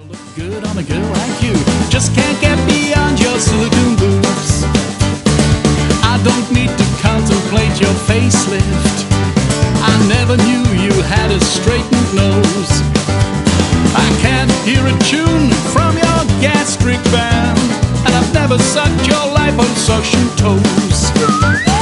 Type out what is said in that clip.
Look good on a girl like you. Just can't get beyond your silicone boobs. I don't need to contemplate your facelift. I never knew you had a straightened nose. I can't hear a tune from your gastric band, and I've never sucked your liposuction toes.